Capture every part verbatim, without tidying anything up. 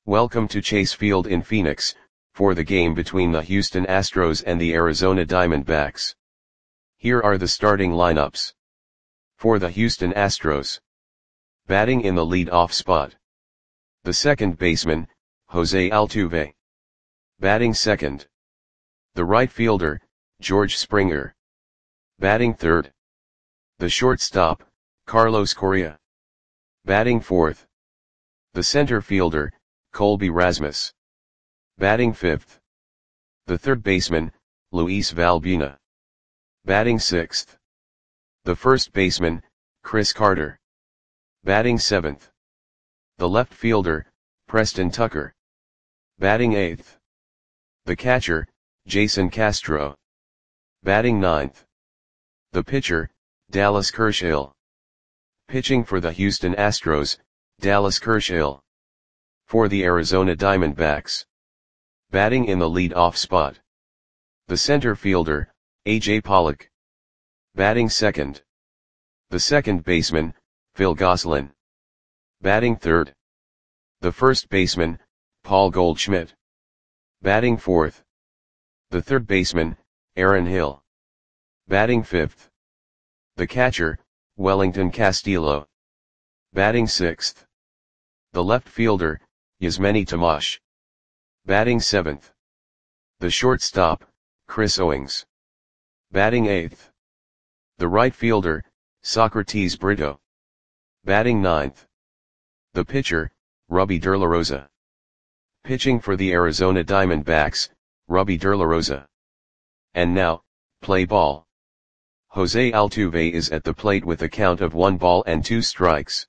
Welcome to Chase Field in Phoenix, for the game between the Houston Astros and the Arizona Diamondbacks. Here are the starting lineups. For the Houston Astros. Batting in the lead-off spot. The second baseman, Jose Altuve. Batting second. The right fielder, George Springer. Batting third. The shortstop, Carlos Correa. Batting fourth. The center fielder, Colby Rasmus. Batting fifth. The third baseman, Luis Valbuena. Batting sixth. The first baseman, Chris Carter. Batting seventh. The left fielder, Preston Tucker. Batting eighth. The catcher, Jason Castro. Batting ninth. The pitcher, Dallas Kershaw. Pitching for the Houston Astros, Dallas Kershaw. For the Arizona Diamondbacks. Batting in the lead-off spot. The center fielder, A J Pollock. Batting second. The second baseman, Phil Gosselin. Batting third. The first baseman, Paul Goldschmidt. Batting fourth. The third baseman, Aaron Hill. Batting fifth. The catcher, Wellington Castillo. Batting sixth. The left fielder, Yasmany Tomas. Batting seventh. The shortstop, Chris Owings. Batting eighth. The right fielder, Socrates Brito. Batting ninth. The pitcher, Rubby De La Rosa. Pitching for the Arizona Diamondbacks, Rubby De La Rosa. And now, play ball. Jose Altuve is at the plate with a count of one ball and two strikes.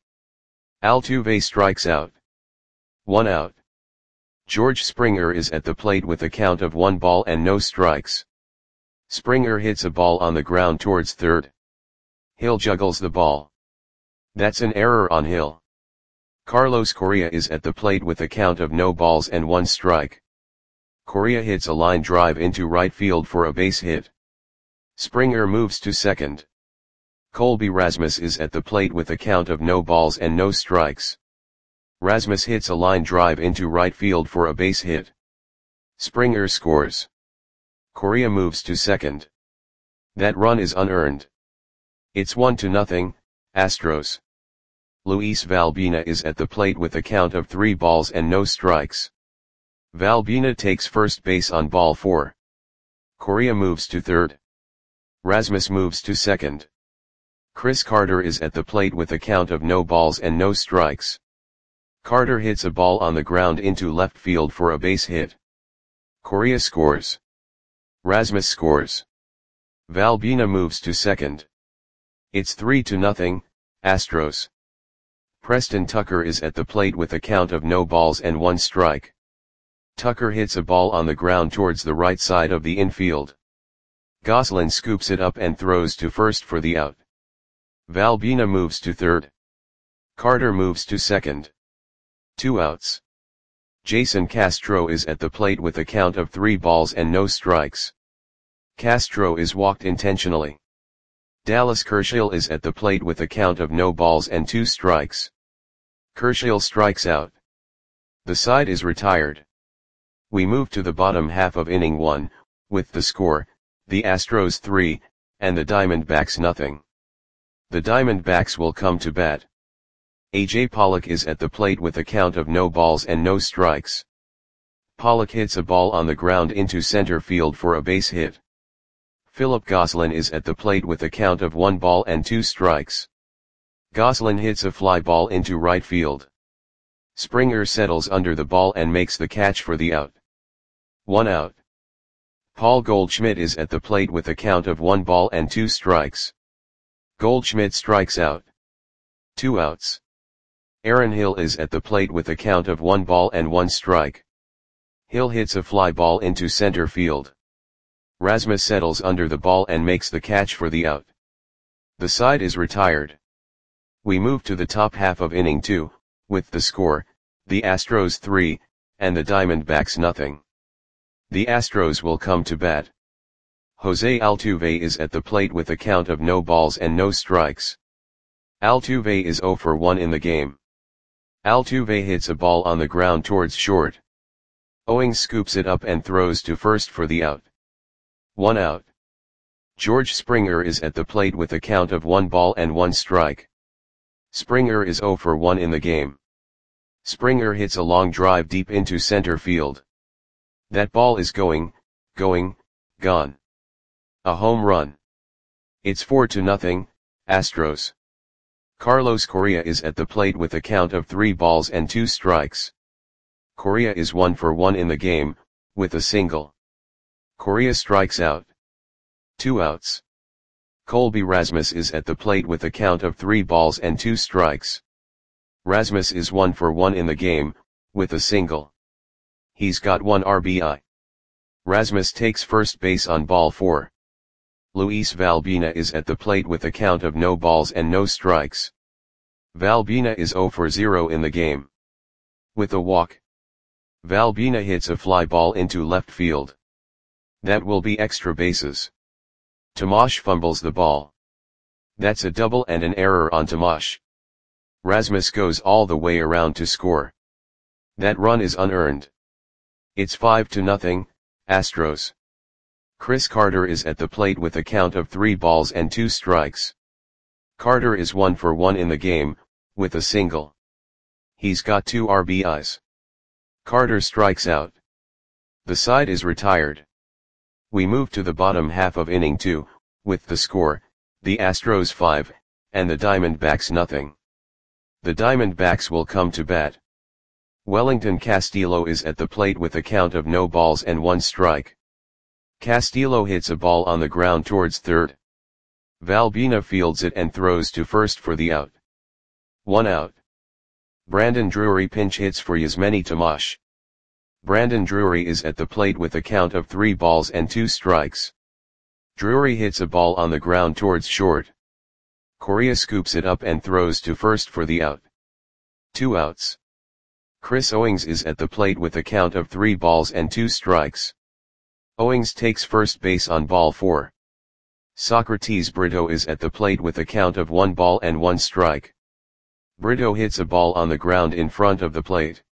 Altuve strikes out. One out. George Springer is at the plate with a count of one ball and no strikes. Springer hits a ball on the ground towards third. Hill juggles the ball. That's an error on Hill. Carlos Correa is at the plate with a count of no balls and one strike. Correa hits a line drive into right field for a base hit. Springer moves to second. Colby Rasmus is at the plate with a count of no balls and no strikes. Rasmus hits a line drive into right field for a base hit. Springer scores. Correa moves to second. That run is unearned. It's one to nothing, Astros. Luis Valbuena is at the plate with a count of three balls and no strikes. Valbuena takes first base on ball four. Correa moves to third. Rasmus moves to second. Chris Carter is at the plate with a count of no balls and no strikes. Carter hits a ball on the ground into left field for a base hit. Correa scores. Rasmus scores. Valbuena moves to second. It's three to nothing, Astros. Preston Tucker is at the plate with a count of no balls and one strike. Tucker hits a ball on the ground towards the right side of the infield. Gosselin scoops it up and throws to first for the out. Valbuena moves to third. Carter moves to second. Two outs. Jason Castro is at the plate with a count of three balls and no strikes. Castro is walked intentionally. Dallas Kershaw is at the plate with a count of no balls and two strikes. Kershaw strikes out. The side is retired. We move to the bottom half of inning one, with the score, the Astros three, and the Diamondbacks nothing. The Diamondbacks will come to bat. A J Pollock is at the plate with a count of no balls and no strikes. Pollock hits a ball on the ground into center field for a base hit. Philip Gosselin is at the plate with a count of one ball and two strikes. Gosselin hits a fly ball into right field. Springer settles under the ball and makes the catch for the out. One out. Paul Goldschmidt is at the plate with a count of one ball and two strikes. Goldschmidt strikes out. Two outs. Aaron Hill is at the plate with a count of one ball and one strike. Hill hits a fly ball into center field. Rasmus settles under the ball and makes the catch for the out. The side is retired. We move to the top half of inning two, with the score, the Astros three, and the Diamondbacks nothing. The Astros will come to bat. Jose Altuve is at the plate with a count of no balls and no strikes. Altuve is zero for one in the game. Altuve hits a ball on the ground towards short. Owings scoops it up and throws to first for the out. One out. George Springer is at the plate with a count of one ball and one strike. Springer is zero for one in the game. Springer hits a long drive deep into center field. That ball is going, going, gone. A home run. It's four to nothing, Astros. Carlos Correa is at the plate with a count of three balls and two strikes. Correa is one for one in the game, with a single. Correa strikes out. Two outs. Colby Rasmus is at the plate with a count of three balls and two strikes. Rasmus is one for one in the game, with a single. He's got one R B I. Rasmus takes first base on ball four. Luis Valbuena is at the plate with a count of no balls and no strikes. Valbuena is zero for zero in the game. With a walk. Valbuena hits a fly ball into left field. That will be extra bases. Tomash fumbles the ball. That's a double and an error on Tomash. Rasmus goes all the way around to score. That run is unearned. It's five to nothing, Astros. Chris Carter is at the plate with a count of three balls and two strikes. Carter is one for one in the game, with a single. He's got two R B Is. Carter strikes out. The side is retired. We move to the bottom half of inning two, with the score, the Astros five, and the Diamondbacks nothing. The Diamondbacks will come to bat. Wellington Castillo is at the plate with a count of no balls and one strike. Castillo hits a ball on the ground towards third. Valbuena fields it and throws to first for the out. One out. Brandon Drury pinch hits for Yasmany Tomash. Brandon Drury is at the plate with a count of three balls and two strikes. Drury hits a ball on the ground towards short. Correa scoops it up and throws to first for the out. Two outs. Chris Owings is at the plate with a count of three balls and two strikes. Owings takes first base on ball four. Socrates Brito is at the plate with a count of one ball and one strike. Brito hits a ball on the ground in front of the plate.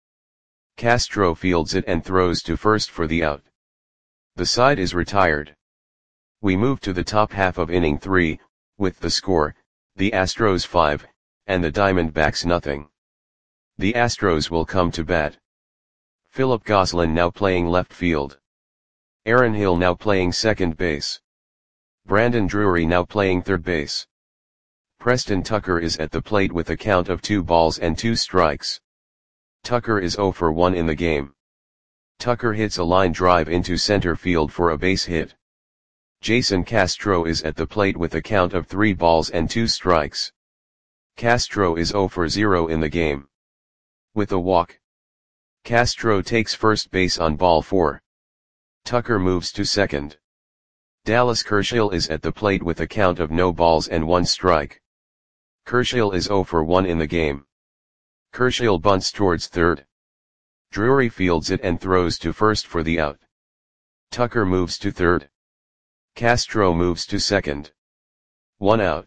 Castro fields it and throws to first for the out. The side is retired. We move to the top half of inning three, with the score, the Astros five, and the Diamondbacks nothing. The Astros will come to bat. Philip Gosselin now playing left field. Aaron Hill now playing second base. Brandon Drury now playing third base. Preston Tucker is at the plate with a count of two balls and two strikes. Tucker is zero for one in the game. Tucker hits a line drive into center field for a base hit. Jason Castro is at the plate with a count of three balls and two strikes. Castro is zero for zero in the game. With a walk. Castro takes first base on ball four. Tucker moves to second. Dallas Kershill is at the plate with a count of no balls and one strike. Kershill is zero for one in the game. Kershill bunts towards third. Drury fields it and throws to first for the out. Tucker moves to third. Castro moves to second. One out.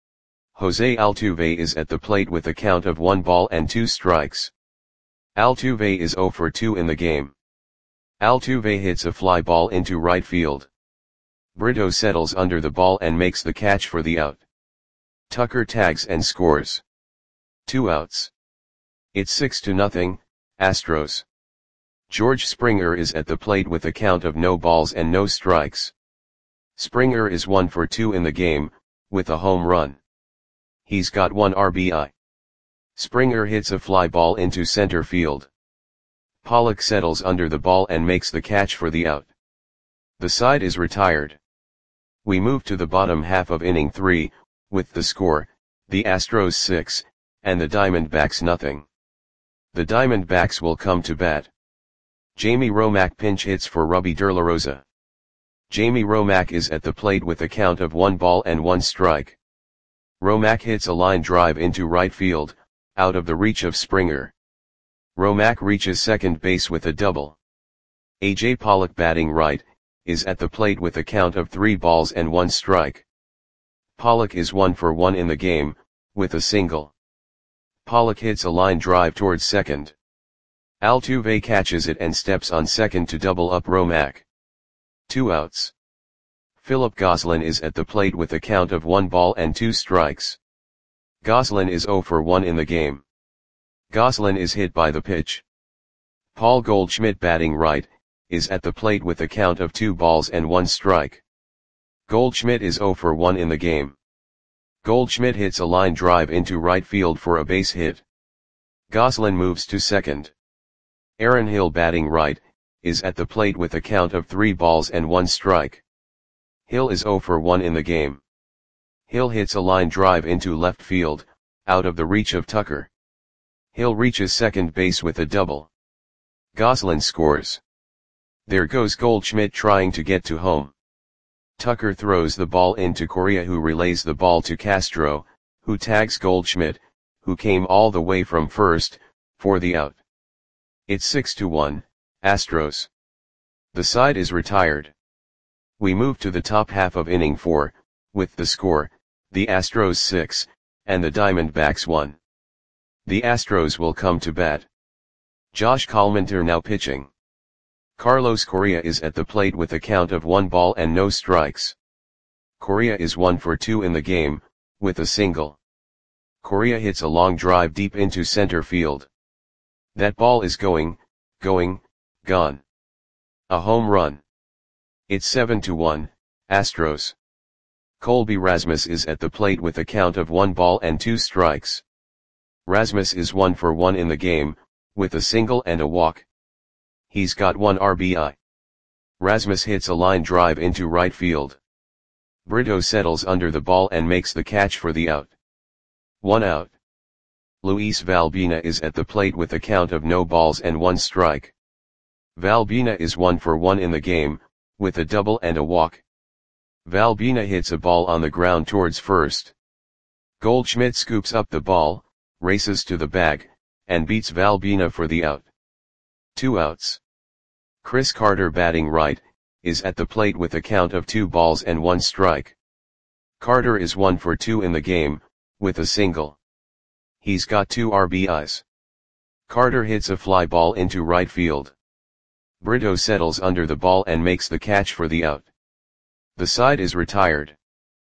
Jose Altuve is at the plate with a count of one ball and two strikes. Altuve is zero for two in the game. Altuve hits a fly ball into right field. Brito settles under the ball and makes the catch for the out. Tucker tags and scores. Two outs. It's six to nothing, Astros. George Springer is at the plate with a count of no balls and no strikes. Springer is one for two in the game, with a home run. He's got one R B I. Springer hits a fly ball into center field. Pollock settles under the ball and makes the catch for the out. The side is retired. We move to the bottom half of inning three, with the score, the Astros six, and the Diamondbacks nothing. The Diamondbacks will come to bat. Jamie Romack pinch hits for Robbie De La Rosa. Jamie Romack is at the plate with a count of one ball and one strike. Romack hits a line drive into right field, out of the reach of Springer. Romack reaches second base with a double. A J Pollock batting right, is at the plate with a count of three balls and one strike. Pollock is one for one in the game, with a single. Pollock hits a line drive towards second. Altuve catches it and steps on second to double up Romack. Two outs. Philip Gosselin is at the plate with a count of one ball and two strikes. Gosselin is oh for one in the game. Gosselin is hit by the pitch. Paul Goldschmidt, batting right, is at the plate with a count of two balls and one strike. Goldschmidt is oh for one in the game. Goldschmidt hits a line drive into right field for a base hit. Gosselin moves to second. Aaron Hill, batting right, is at the plate with a count of three balls and one strike. Hill is oh for one in the game. Hill hits a line drive into left field, out of the reach of Tucker. Hill reaches second base with a double. Gosselin scores. There goes Goldschmidt trying to get to home. Tucker throws the ball into Correa, who relays the ball to Castro, who tags Goldschmidt, who came all the way from first, for the out. It's six to one, Astros. The side is retired. We move to the top half of inning four, with the score, the Astros six, and the Diamondbacks one. The Astros will come to bat. Josh Collmenter now pitching. Carlos Correa is at the plate with a count of one ball and no strikes. Correa is one for two in the game, with a single. Correa hits a long drive deep into center field. That ball is going, going, gone. A home run. It's seven to one, Astros. Colby Rasmus is at the plate with a count of one ball and two strikes. Rasmus is one for one in the game, with a single and a walk. He's got one R B I. Rasmus hits a line drive into right field. Brito settles under the ball and makes the catch for the out. One out. Luis Valbuena is at the plate with a count of no balls and one strike. Valbuena is one for one in the game, with a double and a walk. Valbuena hits a ball on the ground towards first. Goldschmidt scoops up the ball, races to the bag, and beats Valbuena for the out. Two outs. Chris Carter, batting right, is at the plate with a count of two balls and one strike. Carter is one for two in the game, with a single. He's got two R B Is. Carter hits a fly ball into right field. Brito settles under the ball and makes the catch for the out. The side is retired.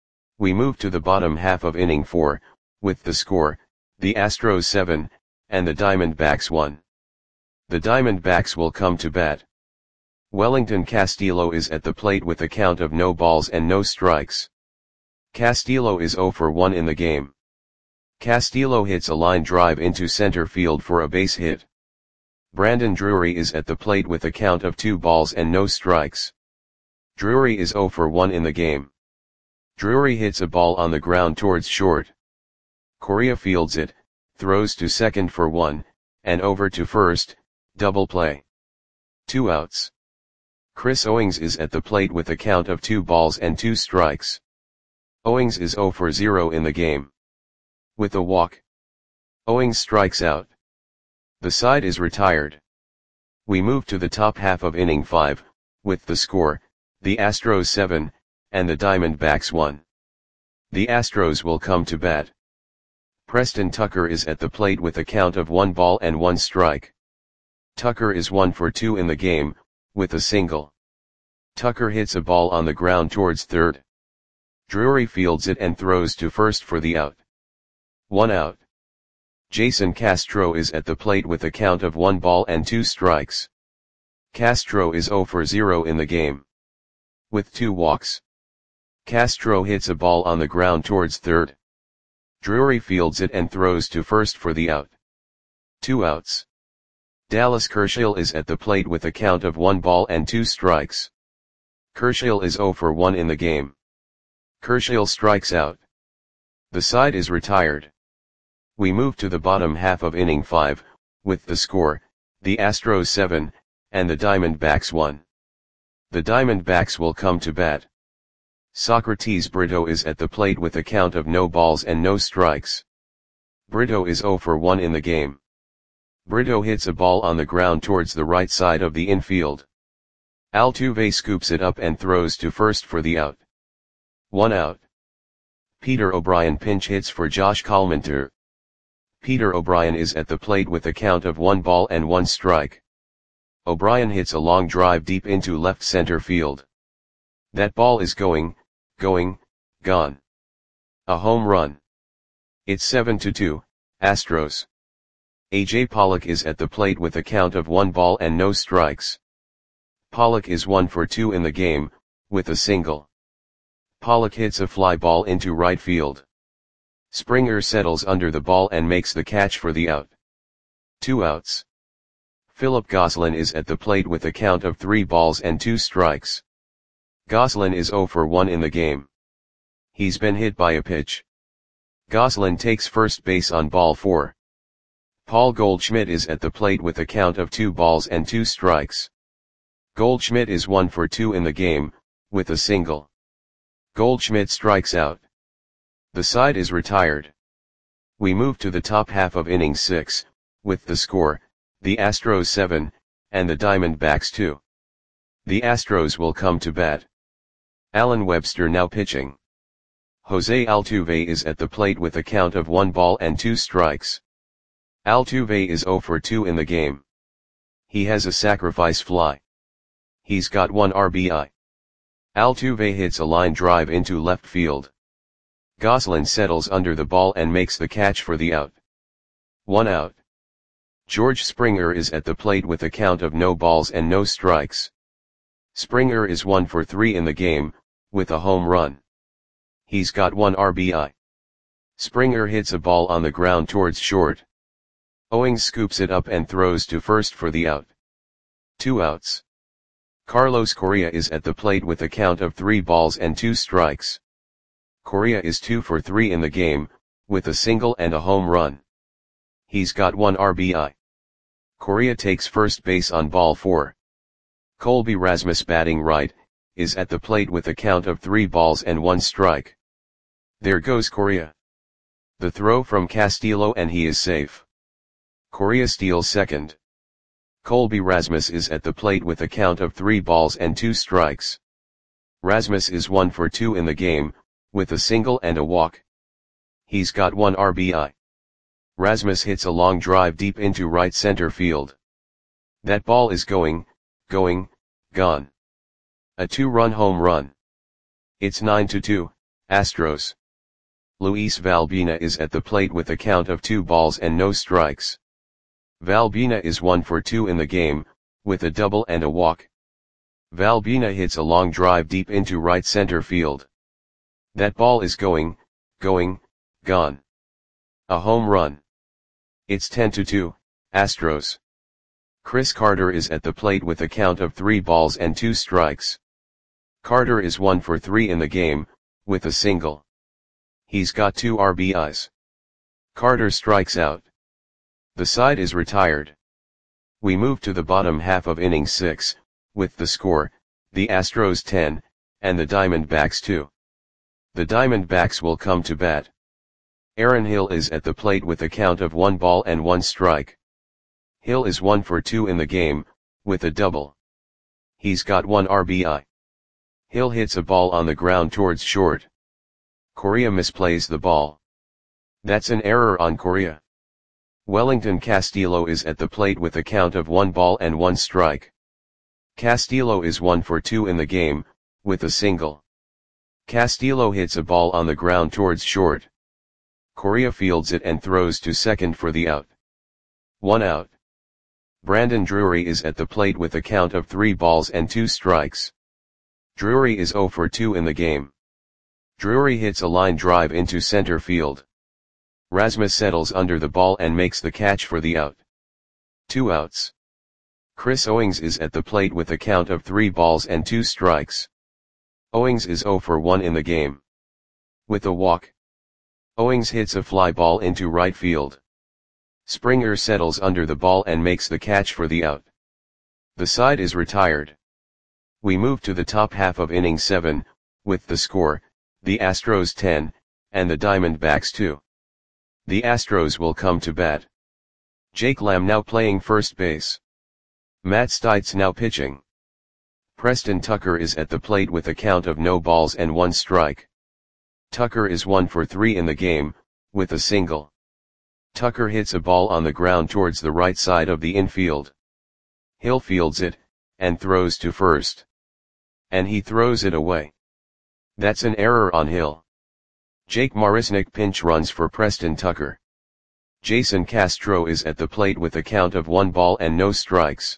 We move to the bottom half of inning four, with the score, the Astros seven, and the Diamondbacks one. The Diamondbacks will come to bat. Wellington Castillo is at the plate with a count of no balls and no strikes. Castillo is oh for one in the game. Castillo hits a line drive into center field for a base hit. Brandon Drury is at the plate with a count of two balls and no strikes. Drury is oh for one in the game. Drury hits a ball on the ground towards short. Correa fields it, throws to second for one, and over to first, double play. Two outs. Chris Owings is at the plate with a count of two balls and two strikes. Owings is oh for zero in the game. With a walk. Owings strikes out. The side is retired. We move to the top half of inning five, with the score, the Astros seven, and the Diamondbacks one. The Astros will come to bat. Preston Tucker is at the plate with a count of one ball and one strike. Tucker is one for two in the game, with a single. Tucker hits a ball on the ground towards third. Drury fields it and throws to first for the out. One out. Jason Castro is at the plate with a count of one ball and two strikes. Castro is oh for zero in the game. With two walks. Castro hits a ball on the ground towards third. Drury fields it and throws to first for the out. Two outs. Dallas Kershaw is at the plate with a count of one ball and two strikes. Kershaw is oh for one in the game. Kershaw strikes out. The side is retired. We move to the bottom half of inning five, with the score, the Astros seven, and the Diamondbacks one. The Diamondbacks will come to bat. Socrates Brito is at the plate with a count of no balls and no strikes. Brito is oh for one in the game. Brito hits a ball on the ground towards the right side of the infield. Altuve scoops it up and throws to first for the out. One out. Peter O'Brien pinch hits for Josh Collmenter. Peter O'Brien is at the plate with a count of one ball and one strike. O'Brien hits a long drive deep into left center field. That ball is going, going, gone. A home run. It's seven to two, Astros. A J Pollock is at the plate with a count of one ball and no strikes. Pollock is one for two in the game, with a single. Pollock hits a fly ball into right field. Springer settles under the ball and makes the catch for the out. Two outs. Philip Gosselin is at the plate with a count of three balls and two strikes. Gosselin is zero for one in the game. He's been hit by a pitch. Gosselin takes first base on ball four. Paul Goldschmidt is at the plate with a count of two balls and two strikes. Goldschmidt is one for two in the game, with a single. Goldschmidt strikes out. The side is retired. We move to the top half of inning six, with the score, the Astros seven, and the Diamondbacks two. The Astros will come to bat. Alan Webster now pitching. Jose Altuve is at the plate with a count of one ball and two strikes. Altuve is zero for two in the game. He has a sacrifice fly. He's got one R B I. Altuve hits a line drive into left field. Gosselin settles under the ball and makes the catch for the out. One out. George Springer is at the plate with a count of no balls and no strikes. Springer is one for three in the game, with a home run. He's got one R B I. Springer hits a ball on the ground towards short. Owings scoops it up and throws to first for the out. Two outs. Carlos Correa is at the plate with a count of three balls and two strikes. Correa is two for three in the game, with a single and a home run. He's got one R B I. Correa takes first base on ball four. Colby Rasmus, batting right, is at the plate with a count of three balls and one strike. There goes Correa. The throw from Castillo and he is safe. Correa steals second. Colby Rasmus is at the plate with a count of three balls and two strikes. Rasmus is one for two in the game, with a single and a walk. He's got one R B I. Rasmus hits a long drive deep into right center field. That ball is going, going, gone. A two-run home run. It's nine to two, Astros. Luis Valbuena is at the plate with a count of two balls and no strikes. Valbuena is one for two in the game, with a double and a walk. Valbuena hits a long drive deep into right center field. That ball is going, going, gone. A home run. It's ten to two, Astros. Chris Carter is at the plate with a count of three balls and two strikes. Carter is one for three in the game, with a single. He's got two R B Is. Carter strikes out. The side is retired. We move to the bottom half of inning six, with the score, the Astros ten, and the Diamondbacks two. The Diamondbacks will come to bat. Aaron Hill is at the plate with a count of one ball and one strike. Hill is one for two in the game, with a double. He's got one R B I. Hill hits a ball on the ground towards short. Correa misplays the ball. That's an error on Correa. Wellington Castillo is at the plate with a count of one ball and one strike. Castillo is one for two in the game, with a single. Castillo hits a ball on the ground towards short. Correa fields it and throws to second for the out. One out. Brandon Drury is at the plate with a count of three balls and two strikes. Drury is zero for two in the game. Drury hits a line drive into center field. Rasmus settles under the ball and makes the catch for the out. Two outs. Chris Owings is at the plate with a count of three balls and two strikes. Owings is zero for one in the game. With a walk. Owings hits a fly ball into right field. Springer settles under the ball and makes the catch for the out. The side is retired. We move to the top half of inning seven, with the score, the Astros ten, and the Diamondbacks two. The Astros will come to bat. Jake Lamb now playing first base. Matt Stites now pitching. Preston Tucker is at the plate with a count of no balls and one strike. Tucker is one for three in the game, with a single. Tucker hits a ball on the ground towards the right side of the infield. Hill fields it, and throws to first. And he throws it away. That's an error on Hill. Jake Marisnick pinch runs for Preston Tucker. Jason Castro is at the plate with a count of one ball and no strikes.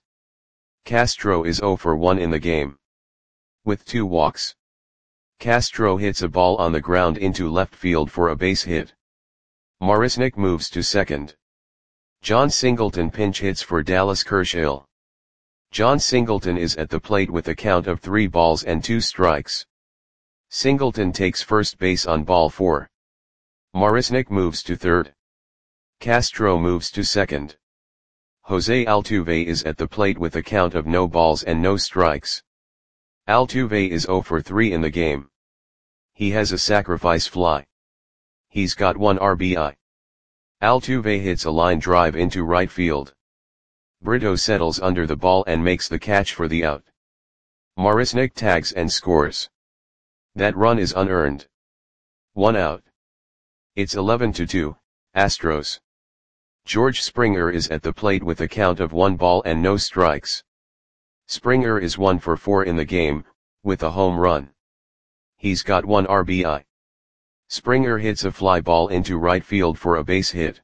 Castro is zero for one in the game. With two walks. Castro hits a ball on the ground into left field for a base hit. Marisnick moves to second. John Singleton pinch hits for Dallas Kershaw. John Singleton is at the plate with a count of three balls and two strikes. Singleton takes first base on ball four. Marisnick moves to third. Castro moves to second. Jose Altuve is at the plate with a count of no balls and no strikes. Altuve is zero for three in the game. He has a sacrifice fly. He's got one R B I. Altuve hits a line drive into right field. Brito settles under the ball and makes the catch for the out. Marisnick tags and scores. That run is unearned. One out. It's eleven to two, Astros. George Springer is at the plate with a count of one ball and no strikes. Springer is one for four in the game, with a home run. He's got one R B I. Springer hits a fly ball into right field for a base hit.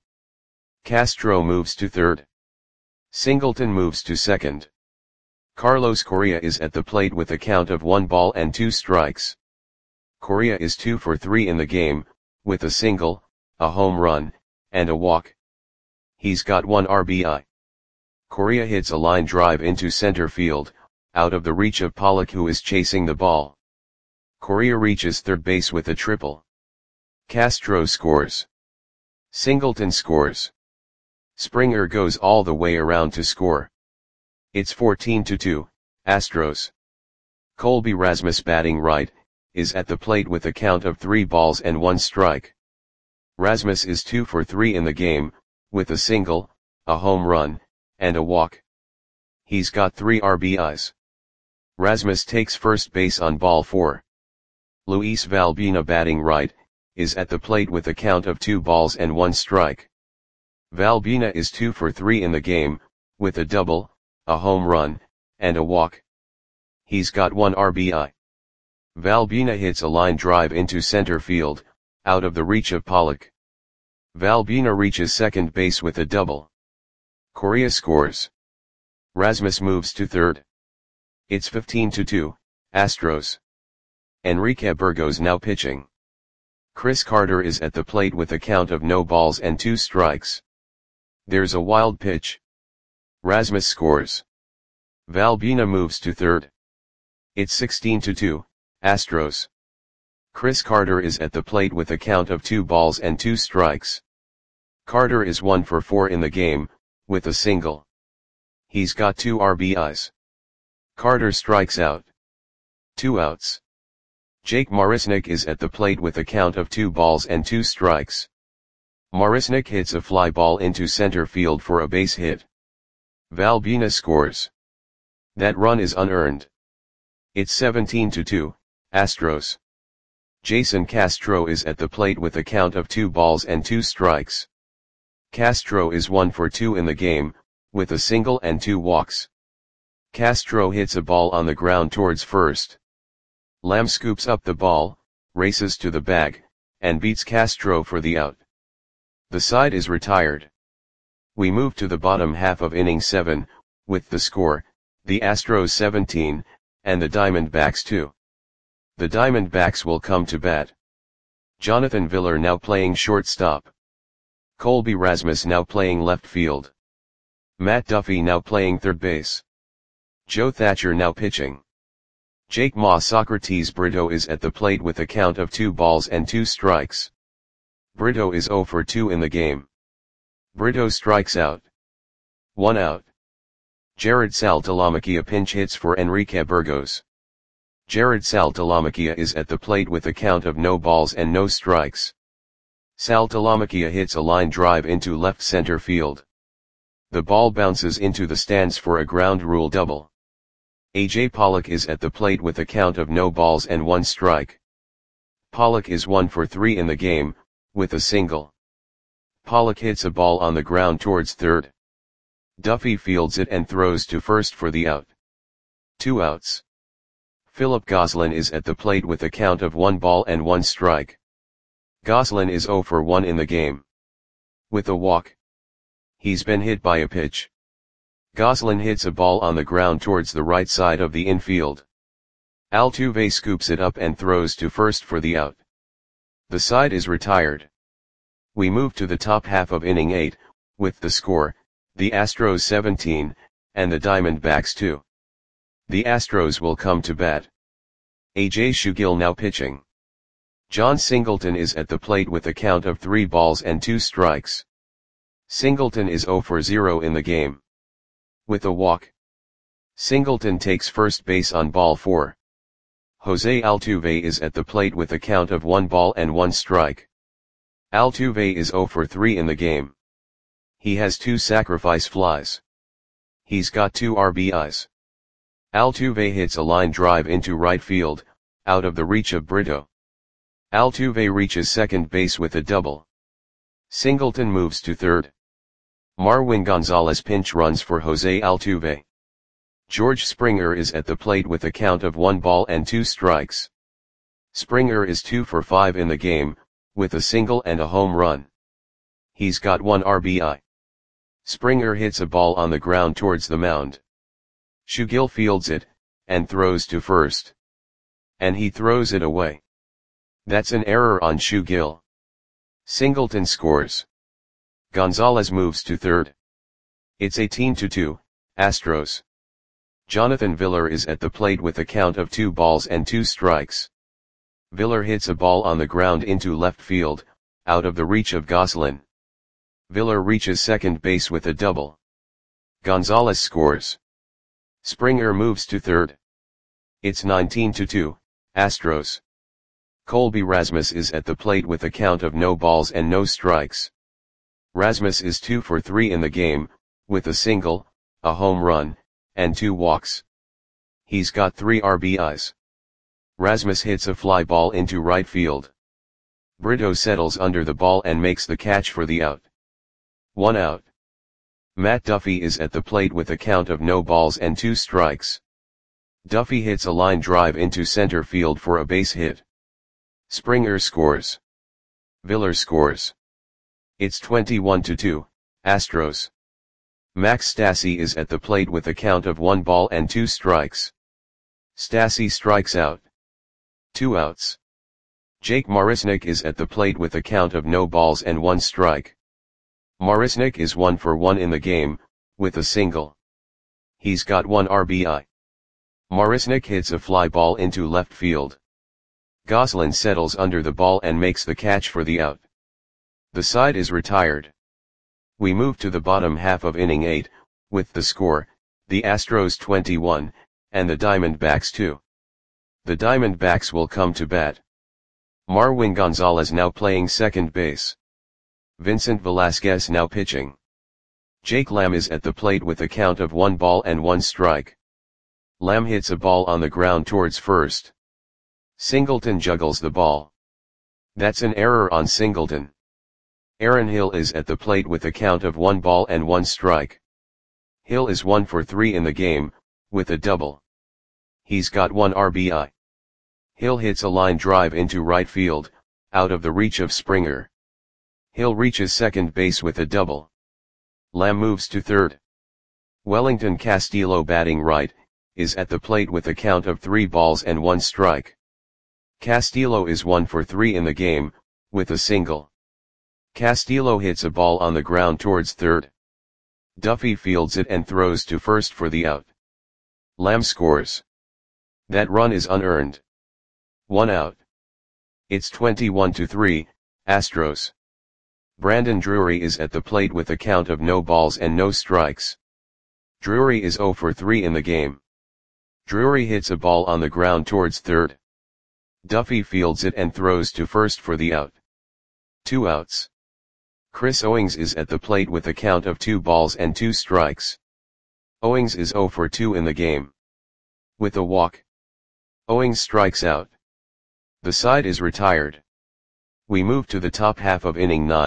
Castro moves to third. Singleton moves to second. Carlos Correa is at the plate with a count of one ball and two strikes. Correa is two for three in the game, with a single, a home run, and a walk. He's got one R B I. Correa hits a line drive into center field, out of the reach of Pollock, who is chasing the ball. Correa reaches third base with a triple. Castro scores. Singleton scores. Springer goes all the way around to score. It's fourteen to two, Astros. Colby Rasmus, batting right, is at the plate with a count of three balls and one strike. Rasmus is two for three in the game, with a single, a home run, and a walk. He's got three R B Is. Rasmus takes first base on ball four. Luis Valbuena, batting right, is at the plate with a count of two balls and one strike. Valbuena is two for three in the game, with a double, a home run, and a walk. He's got one R B I. Valbuena hits a line drive into center field, out of the reach of Pollock. Valbuena reaches second base with a double. Correa scores. Rasmus moves to third. It's fifteen to two, Astros. Enrique Burgos now pitching. Chris Carter is at the plate with a count of no balls and two strikes. There's a wild pitch. Rasmus scores. Valbuena moves to third. It's sixteen to two, Astros. Chris Carter is at the plate with a count of two balls and two strikes. Carter is one for four in the game, with a single. He's got two R B Is. Carter strikes out. Two outs. Jake Marisnick is at the plate with a count of two balls and two strikes. Marisnick hits a fly ball into center field for a base hit. Valbuena scores. That run is unearned. It's seventeen to two, Astros. Jason Castro is at the plate with a count of two balls and two strikes. Castro is one for two in the game, with a single and two walks. Castro hits a ball on the ground towards first. Lamb scoops up the ball, races to the bag, and beats Castro for the out. The side is retired. We move to the bottom half of inning seven, with the score, the Astros seventeen, and the Diamondbacks two. The Diamondbacks will come to bat. Jonathan Villar now playing shortstop. Colby Rasmus now playing left field. Matt Duffy now playing third base. Joe Thatcher now pitching. Jake Ma Socrates Brito is at the plate with a count of two balls and two strikes. Brito is zero for two in the game. Brito strikes out. One out. Jared Saltalamacchia pinch hits for Enrique Burgos. Jared Saltalamacchia is at the plate with a count of no balls and no strikes. Saltalamacchia hits a line drive into left center field. The ball bounces into the stands for a ground rule double. A J Pollock is at the plate with a count of no balls and one strike. Pollock is one for three in the game, with a single. Pollock hits a ball on the ground towards third. Duffy fields it and throws to first for the out. Two outs. Philip Gosselin is at the plate with a count of one ball and one strike. Gosselin is oh for one in the game. With a walk. He's been hit by a pitch. Gosselin hits a ball on the ground towards the right side of the infield. Altuve scoops it up and throws to first for the out. The side is retired. We move to the top half of inning eight, with the score, the Astros seventeen, and the Diamondbacks two. The Astros will come to bat. A J Shugill now pitching. John Singleton is at the plate with a count of three balls and two strikes. Singleton is oh for zero in the game. With a walk. Singleton takes first base on ball four. Jose Altuve is at the plate with a count of one ball and one strike. Altuve is oh for three in the game. He has two sacrifice flies. He's got two R B Is. Altuve hits a line drive into right field, out of the reach of Brito. Altuve reaches second base with a double. Singleton moves to third. Marwin Gonzalez pinch runs for Jose Altuve. George Springer is at the plate with a count of one ball and two strikes. Springer is two for five in the game, with a single and a home run. He's got one R B I. Springer hits a ball on the ground towards the mound. Shugill fields it, and throws to first. And he throws it away. That's an error on Shugill. Singleton scores. Gonzalez moves to third. It's eighteen to two, Astros. Jonathan Villar is at the plate with a count of two balls and two strikes. Villar hits a ball on the ground into left field, out of the reach of Gosselin. Villar reaches second base with a double. Gonzalez scores. Springer moves to third. It's nineteen to two, Astros. Colby Rasmus is at the plate with a count of no balls and no strikes. Rasmus is two for three in the game, with a single, a home run, and two walks. He's got three R B Is. Rasmus hits a fly ball into right field. Brito settles under the ball and makes the catch for the out. One out. Matt Duffy is at the plate with a count of no balls and two strikes. Duffy hits a line drive into center field for a base hit. Springer scores. Villar scores. It's twenty-one to two, Astros. Max Stassi is at the plate with a count of one ball and two strikes. Stassi strikes out. Two outs. Jake Marisnick is at the plate with a count of no balls and one strike. Marisnick is one for one in the game, with a single. He's got one R B I. Marisnick hits a fly ball into left field. Gosselin settles under the ball and makes the catch for the out. The side is retired. We move to the bottom half of inning eight, with the score, the Astros twenty-one, and the Diamondbacks two. The Diamondbacks will come to bat. Marwin Gonzalez now playing second base. Vincent Velasquez now pitching. Jake Lamb is at the plate with a count of one ball and one strike. Lamb hits a ball on the ground towards first. Singleton juggles the ball. That's an error on Singleton. Aaron Hill is at the plate with a count of one ball and one strike. Hill is one for three in the game, with a double. He's got one R B I. Hill hits a line drive into right field, out of the reach of Springer. Hill reaches second base with a double. Lamb moves to third. Wellington Castillo batting right, is at the plate with a count of three balls and one strike. Castillo is one for three in the game, with a single. Castillo hits a ball on the ground towards third. Duffy fields it and throws to first for the out. Lamb scores. That run is unearned. One out. It's twenty-one to three, Astros. Brandon Drury is at the plate with a count of no balls and no strikes. Drury is oh for three in the game. Drury hits a ball on the ground towards third. Duffy fields it and throws to first for the out. Two outs. Chris Owings is at the plate with a count of two balls and two strikes. Owings is oh for two in the game. With a walk. Owings strikes out. The side is retired. We move to the top half of inning nine,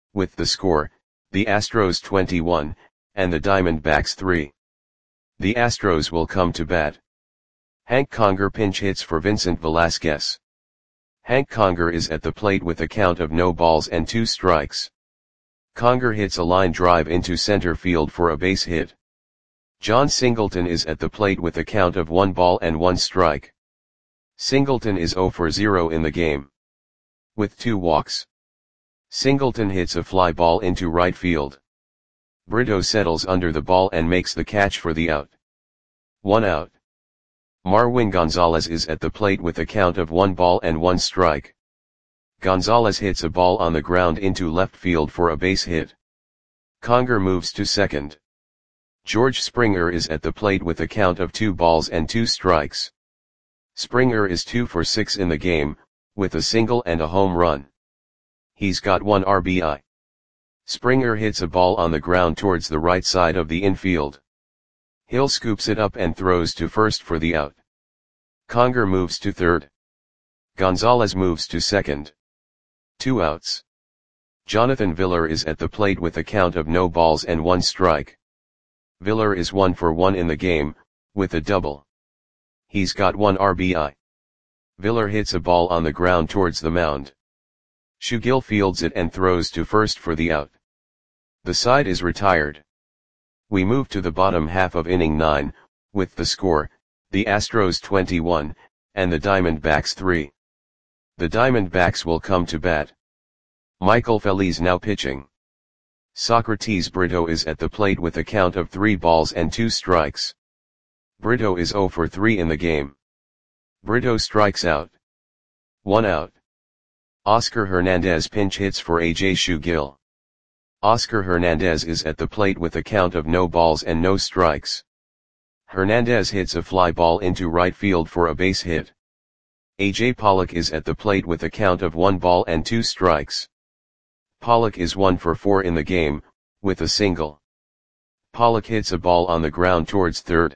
with the score, the Astros twenty-one, and the Diamondbacks three. The Astros will come to bat. Hank Conger pinch hits for Vincent Velasquez. Hank Conger is at the plate with a count of no balls and two strikes. Conger hits a line drive into center field for a base hit. John Singleton is at the plate with a count of one ball and one strike. Singleton is zero for zero in the game, with two walks. Singleton hits a fly ball into right field. Brito settles under the ball and makes the catch for the out. One out. Marwin Gonzalez is at the plate with a count of one ball and one strike. Gonzalez hits a ball on the ground into left field for a base hit. Conger moves to second. George Springer is at the plate with a count of two balls and two strikes. Springer is two for six in the game, with a single and a home run. He's got one R B I. Springer hits a ball on the ground towards the right side of the infield. Hill scoops it up and throws to first for the out. Conger moves to third. Gonzalez moves to second. Two outs. Jonathan Villar is at the plate with a count of no balls and one strike. Villar is one for one in the game, with a double. He's got one R B I. Villar hits a ball on the ground towards the mound. Shugill fields it and throws to first for the out. The side is retired. We move to the bottom half of inning nine, with the score, the Astros twenty-one, and the Diamondbacks three. The Diamondbacks will come to bat. Michael Feliz now pitching. Socrates Brito is at the plate with a count of three balls and two strikes. Brito is zero for three in the game. Brito strikes out. One out. Oscar Hernandez pinch hits for A J Shugill. Oscar Hernandez is at the plate with a count of no balls and no strikes. Hernandez hits a fly ball into right field for a base hit. A J Pollock is at the plate with a count of one ball and two strikes. Pollock is one for four in the game, with a single. Pollock hits a ball on the ground towards third.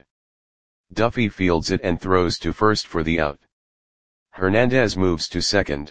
Duffy fields it and throws to first for the out. Hernandez moves to second.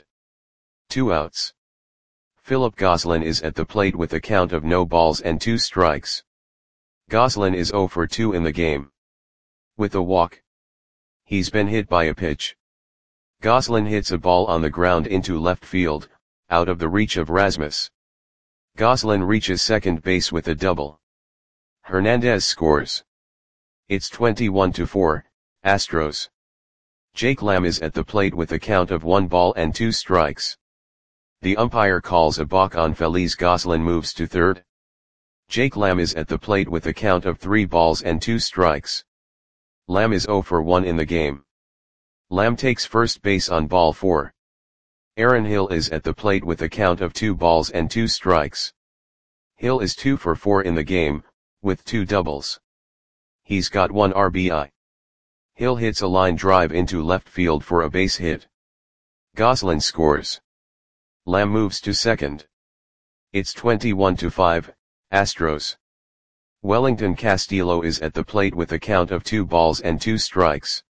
Two outs. Philip Gosselin is at the plate with a count of no balls and two strikes. Gosselin is zero for two in the game, with a walk. He's been hit by a pitch. Gosselin hits a ball on the ground into left field, out of the reach of Rasmus. Gosselin reaches second base with a double. Hernandez scores. It's twenty-one to four, Astros. Jake Lamb is at the plate with a count of one ball and two strikes. The umpire calls a balk on Feliz. Gosselin moves to third. Jake Lamb is at the plate with a count of three balls and two strikes. Lamb is zero for one in the game. Lamb takes first base on ball four. Aaron Hill is at the plate with a count of two balls and two strikes. Hill is two for four in the game, with two doubles. He's got one R B I. Hill hits a line drive into left field for a base hit. Gosselin scores. Lamb moves to second. It's twenty-one to five, Astros. Wellington Castillo is at the plate with a count of two balls and two strikes.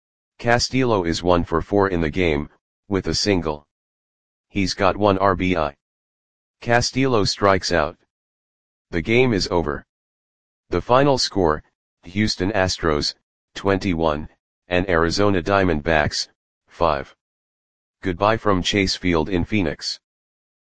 Castillo is one for four in the game, with a single. He's got one R B I. Castillo strikes out. The game is over. The final score, Houston Astros, twenty-one, and Arizona Diamondbacks, five. Goodbye from Chase Field in Phoenix.